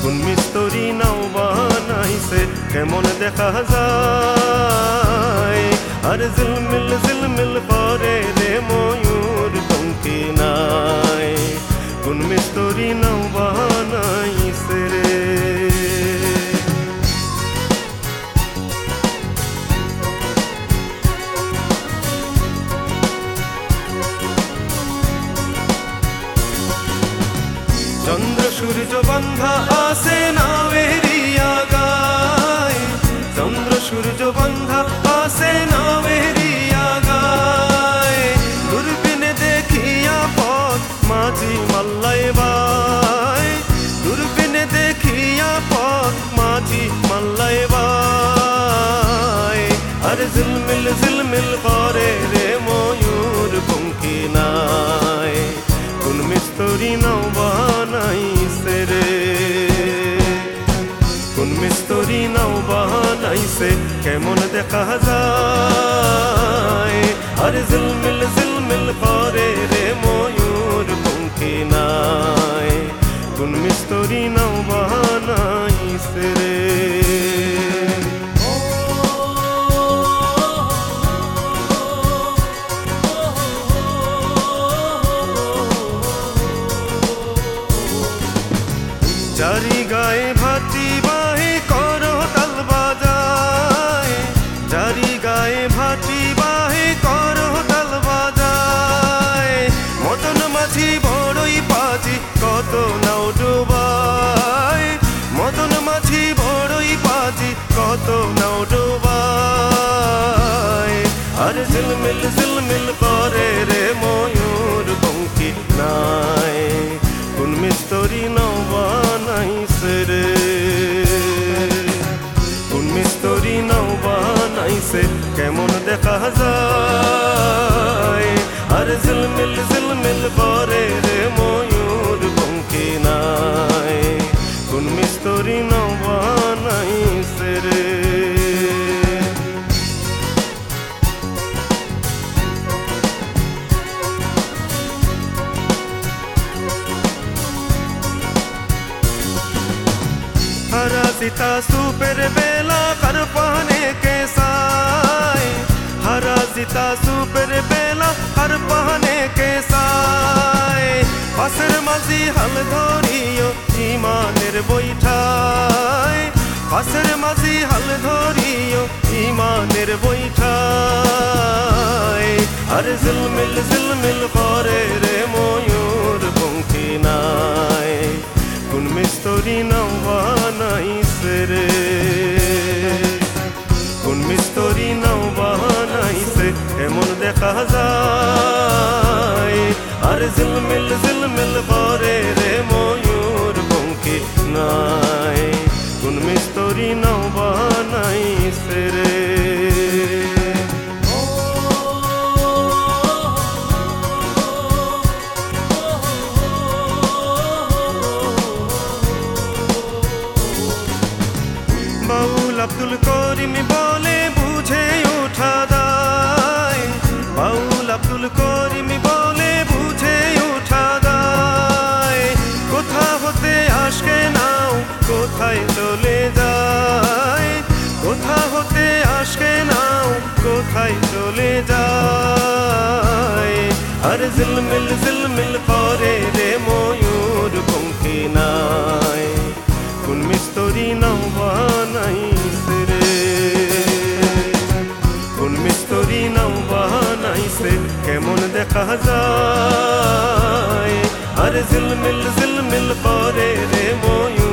কোন মিস্ত্রি নাও বানাইছে কেমন দেখা যায়, আর ঝিলমিল ঝিলমিল করে রে ময়ূর পঙ্খী নাই। কোন মিস্ত্রি নাও বানাইছে রে। চন্দ্র সূর্য বন্ধা আছে নাওয়েরি আগায়, চন্দ্র সূর্য বন্ধা আছে নাওয়েরি আগায়। দূরবীনে দেখিয়া পথ মাঝি মাল্লায় বায়, দূরবীনে দেখিয়া পথ মাঝি মাল্লায় বায়। আর ঝিলমিল ঝিলমিল করে রে ময়ূর পঙ্খী নাই। কোন মিস্ত্রি নাও বানাইছে রে, কোন মিস্ত্রি নাও বানাইছে কেমন দেখা যায়, আর ঝিলমিল ঝিলমিল করে রে ময়ূর পঙ্খী নাই। কোন মিস্ত্রি নাও বানাইছে রে। যারি গায়ে ভাটি বাহে করো তাল বাজায়, যারি গায়ে ভাটি বাহে করো তাল বাজায়। মদন মাঝি বড়ই পাজি কত নাও ডোবায়, মদন মাঝি বড়ই পাজি কত নাও ডোবায়। আর ঝিলমিল ঝিলমিল করে রে ময়ূর পঙ্খী নাই। কোন মিস্ত্রি নাও বানাইছে রে, কোন মিস্ত্রি নাও বানাইছে কেমন দেখা যায়, আর ঝিলমিল ঝিলমিল করে রে ময়ূর পঙ্খী নাই। কোন মিস্ত্রি নাও বানাইছে রে। हरा सीता सुपर बेला कर पाने के साय, हरा सीता सुपर बेला कर पाने के साय। पासेर माঝি हाल धरियो ইমানের বৈঠায়, পাশের মাঝি হাল ধরিও ইমানের বৈঠায়। আর ঝিলমিল ঝিলমিল করে রে ময়ূর পঙ্খী নাই। কোন মিস্ত্রি নাও বানাইছে রে, কোন মিস্ত্রি নাও বানাইছে এমন দেখা যায়, আর ঝিলমিল ঝিলমিল করে রে ময়ূর পঙ্খী নাই। কোন মিস্ত্রি নাও বানাইছে রে। বাউল আব্দুল করিম বলে বুঝে ওঠা দায়, বাউল আব্দুল করিম বলে বুঝে ওঠা দায়। কোথা হতে আসকে নাও কোথায় চলে যায়, কোথা হতে আসকে নাও কোথায় চলে যায়। আর ঝিলমিল ঝিলমিল করে রে ময়ূর পঙ্খী নাই। কোন মিস্ত্রি নাও বানাইছে রে, কোন মিস্ত্রি নাও বানাইছে কেমন দেখা যায়, আর ঝিলমিল ঝিলমিল করে রে ময়ূর